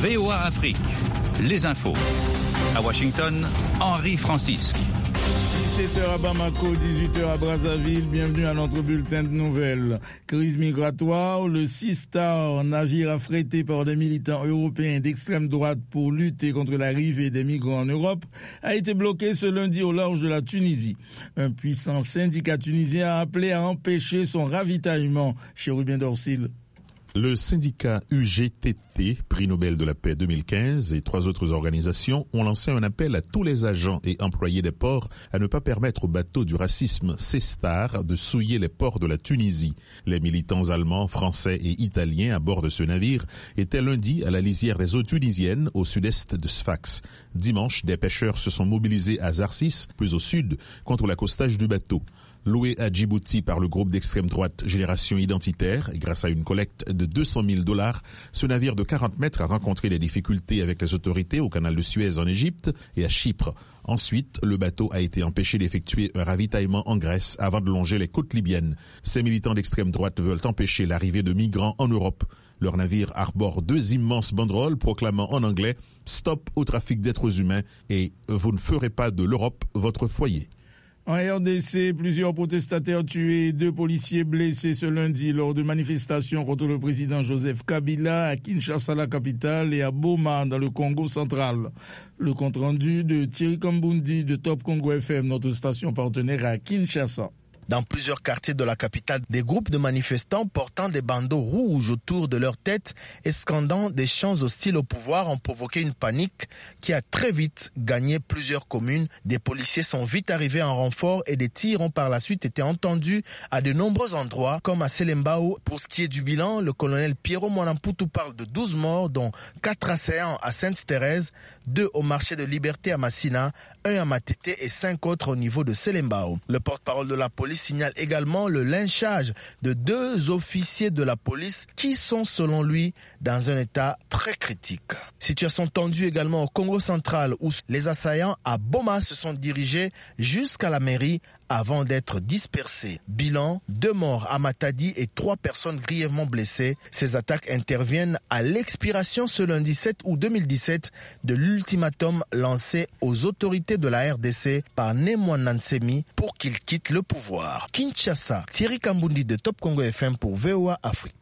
VOA Afrique, les infos. À Washington, Henri Francisque. 17h à Bamako, 18h à Brazzaville, bienvenue à notre bulletin de nouvelles. Crise migratoire, le Sea Star, navire affrété par des militants européens d'extrême droite pour lutter contre l'arrivée des migrants en Europe, a été bloqué ce lundi au large de la Tunisie. Un puissant syndicat tunisien a appelé à empêcher son ravitaillement. Chérubin Dorsil. Le syndicat UGTT, prix Nobel de la paix 2015, et 3 autres organisations ont lancé un appel à tous les agents et employés des ports à ne pas permettre aux bateaux du racisme Sea Star de souiller les ports de la Tunisie. Les militants allemands, français et italiens à bord de ce navire étaient lundi à la lisière des eaux tunisiennes au sud-est de Sfax. Dimanche, des pêcheurs se sont mobilisés à Zarsis, plus au sud, contre l'accostage du bateau. Loué à Djibouti par le groupe d'extrême droite Génération Identitaire, grâce à une collecte de $200,000, ce navire de 40 mètres a rencontré des difficultés avec les autorités au canal de Suez en Égypte et à Chypre. Ensuite, le bateau a été empêché d'effectuer un ravitaillement en Grèce avant de longer les côtes libyennes. Ces militants d'extrême droite veulent empêcher l'arrivée de migrants en Europe. Leur navire arbore 2 immenses banderoles proclamant en anglais « Stop au trafic d'êtres humains » et « Vous ne ferez pas de l'Europe votre foyer ». En RDC, plusieurs protestataires tués et 2 policiers blessés ce lundi lors de manifestations contre le président Joseph Kabila à Kinshasa, la capitale, et à Boma, dans le Congo central. Le compte-rendu de Thierry Kambundi de Top Congo FM, notre station partenaire à Kinshasa. Dans plusieurs quartiers de la capitale, des groupes de manifestants portant des bandeaux rouges autour de leur tête et scandant des chants hostiles au pouvoir ont provoqué une panique qui a très vite gagné plusieurs communes. Des policiers sont vite arrivés en renfort et des tirs ont par la suite été entendus à de nombreux endroits, comme à Selembao. Pour ce qui est du bilan, le colonel Pierrot Mwanamputu parle de 12 morts, dont 4 assaillants à Sainte-Thérèse, 2 au marché de Liberté à Massina, 1 à Matete et 5 autres au niveau de Selembao. Le porte-parole de la police signale également le lynchage de 2 officiers de la police qui sont selon lui dans un état très critique. Situation tendue également au Congo central où les assaillants à Boma se sont dirigés jusqu'à la mairie avant d'être dispersés. Bilan, 2 morts à Matadi et 3 personnes grièvement blessées. Ces attaques interviennent à l'expiration ce lundi 7 août 2017 de l'ultimatum lancé aux autorités de la RDC par Némoine Nsemi pour qu'il quitte le pouvoir. Kinshasa, Thierry Kambundi de Top Congo FM pour VOA Afrique.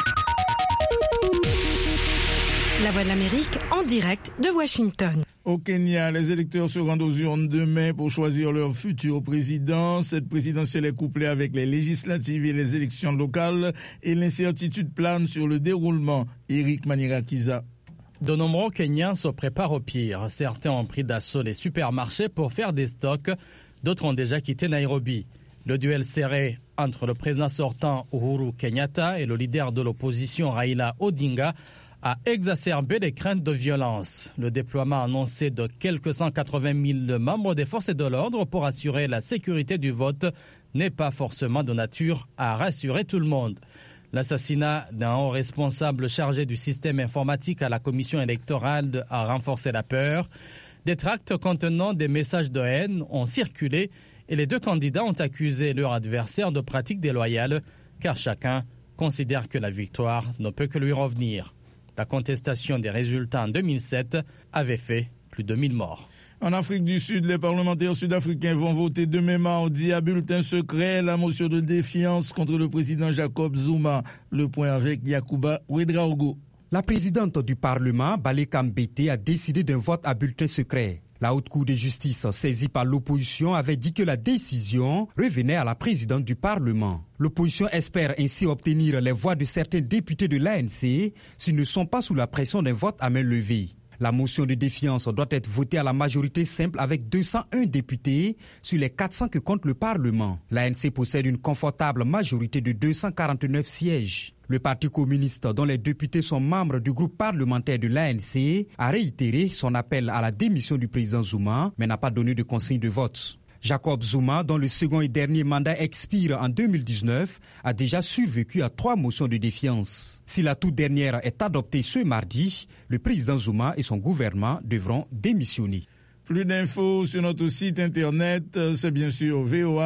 La Voix de l'Amérique en direct de Washington. Au Kenya, les électeurs se rendent aux urnes demain pour choisir leur futur président. Cette présidentielle est couplée avec les législatives et les élections locales et l'incertitude plane sur le déroulement. Eric Manirakiza. De nombreux Kenyans se préparent au pire. Certains ont pris d'assaut les supermarchés pour faire des stocks. D'autres ont déjà quitté Nairobi. Le duel serré entre le président sortant Uhuru Kenyatta et le leader de l'opposition Raila Odinga a exacerbé les craintes de violence. Le déploiement annoncé de quelques 180 000 membres des forces de l'ordre pour assurer la sécurité du vote n'est pas forcément de nature à rassurer tout le monde. L'assassinat d'un haut responsable chargé du système informatique à la commission électorale a renforcé la peur. Des tracts contenant des messages de haine ont circulé et les 2 candidats ont accusé leur adversaire de pratiques déloyales car chacun considère que la victoire ne peut que lui revenir. La contestation des résultats en 2007 avait fait plus de 1000 morts. En Afrique du Sud, les parlementaires sud-africains vont voter demain mardi à bulletin secret la motion de défiance contre le président Jacob Zuma. Le point avec Yacouba Ouedraogo. La présidente du Parlement, Baleka Mbete, a décidé d'un vote à bulletin secret. La Haute Cour de justice, saisie par l'opposition, avait dit que la décision revenait à la présidente du Parlement. L'opposition espère ainsi obtenir les voix de certains députés de l'ANC s'ils ne sont pas sous la pression d'un vote à main levée. La motion de défiance doit être votée à la majorité simple avec 201 députés sur les 400 que compte le Parlement. L'ANC possède une confortable majorité de 249 sièges. Le Parti communiste, dont les députés sont membres du groupe parlementaire de l'ANC, a réitéré son appel à la démission du président Zuma, mais n'a pas donné de consigne de vote. Jacob Zuma, dont le second et dernier mandat expire en 2019, a déjà survécu à 3 motions de défiance. Si la toute dernière est adoptée ce mardi, le président Zuma et son gouvernement devront démissionner. Plus d'infos sur notre site internet, c'est bien sûr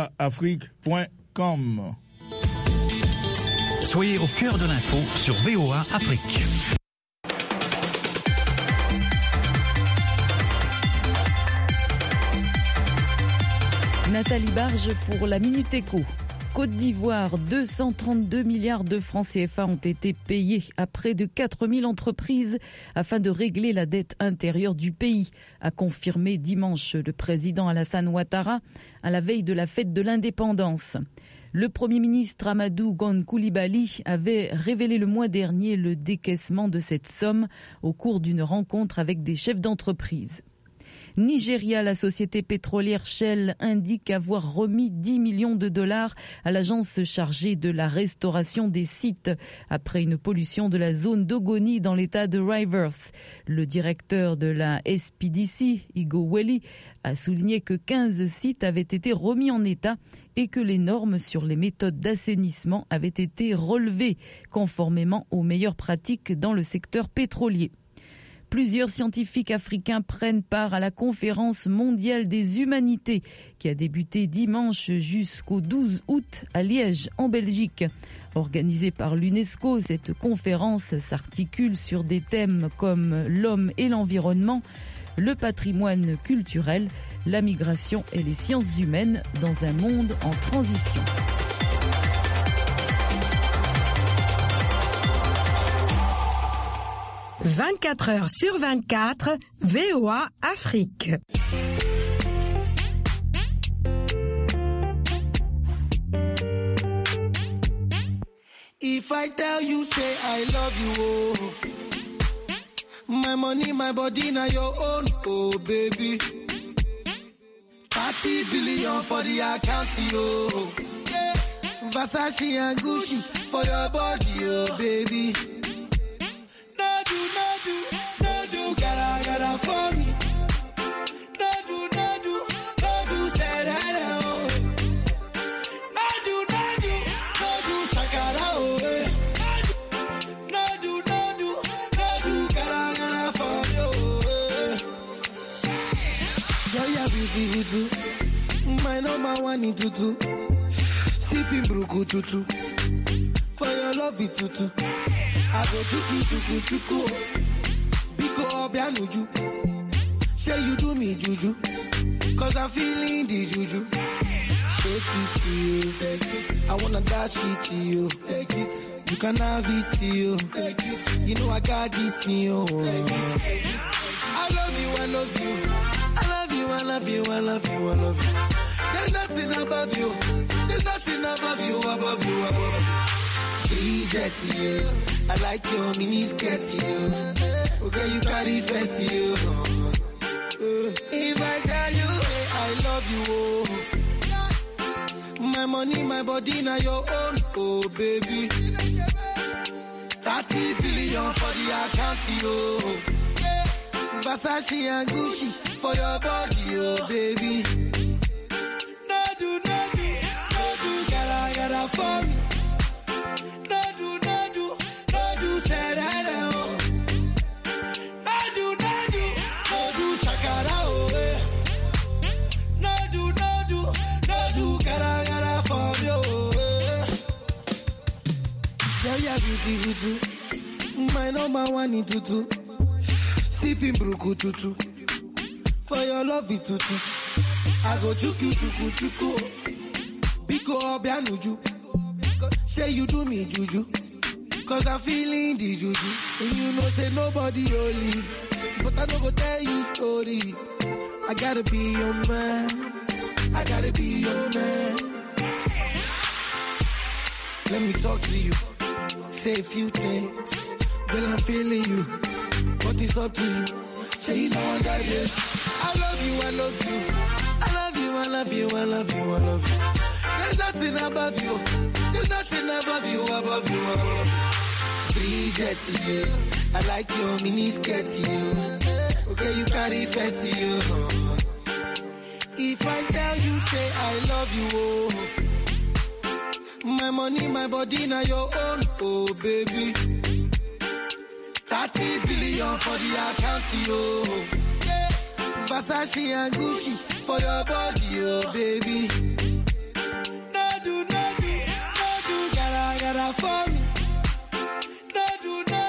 voaafrique.com. Soyez au cœur de l'info sur VOA Afrique. Nathalie Barge pour la Minute Éco. Côte d'Ivoire, 232 milliards de francs CFA ont été payés à près de 4000 entreprises afin de régler la dette intérieure du pays, a confirmé dimanche le président Alassane Ouattara à la veille de la fête de l'indépendance. Le Premier ministre Amadou Gon Coulibaly avait révélé le mois dernier le décaissement de cette somme au cours d'une rencontre avec des chefs d'entreprise. Nigeria, la société pétrolière Shell indique avoir remis 10 millions de dollars à l'agence chargée de la restauration des sites après une pollution de la zone d'Ogoni dans l'état de Rivers. Le directeur de la SPDC, Igo Welly, a souligné que 15 sites avaient été remis en état et que les normes sur les méthodes d'assainissement avaient été relevées conformément aux meilleures pratiques dans le secteur pétrolier. Plusieurs scientifiques africains prennent part à la conférence mondiale des humanités qui a débuté dimanche jusqu'au 12 août à Liège, en Belgique. Organisée par l'UNESCO, cette conférence s'articule sur des thèmes comme l'homme et l'environnement, le patrimoine culturel, la migration et les sciences humaines dans un monde en transition. « 24 heures sur 24, VOA Afrique. If I tell you, say I love you, oh. My money, my body, now your own, oh baby. 30 billion for the account, oh. Yeah. Versace and Gucci for your body, oh baby. No do, gotta for me. No do, say hello. No do, shakara, oh. No do, gotta for me, oh. Girl, you're beautiful, my number one in tutu. Sipping bruku tutu. For your love, it tutu. I go chuku. Biko obianuju. Say you do me juju. Cause I'm feeling the juju. Take it to you. Take it. I wanna dash it to you. Take it. You can have it to you. Take it. You know I got this in you. I love you, I love you. I love you, I love you, I love you, I love you. There's nothing above you. There's nothing above you, above you, above you. Reject you. I like your mini skirt, you. Okay, you carry fancy, you. If I tell you, I love you, oh. My money, my body, now your own, oh baby. 30 billion for the account, oh. Versace and Gucci for your body, oh baby. No do, gotta for me. My number one in tutu. Sipping bruku tutu. For your love it tutu. I go chuku. Biko obianuju. Say you do me juju. Cause I'm feeling the juju. And you know say nobody holy. But I don't go tell you story. I gotta be your man. I gotta be your man. Let me talk to you. Say a few things. Girl, I'm feeling you. But it's up to you. Say you know I got this. I love you, I love you. I love you, I love you, I love you, I love you. There's nothing above you. There's nothing above you, above you, above you. Reject you. I like your mini skirt, you. Okay, you carry fancy, you. If I tell you, say I love you, oh. My money, my body, now your own, oh baby. 30 billion for the account, oh. Yeah. Versace and Gucci for your body, oh baby. No do, gotta for me. No do,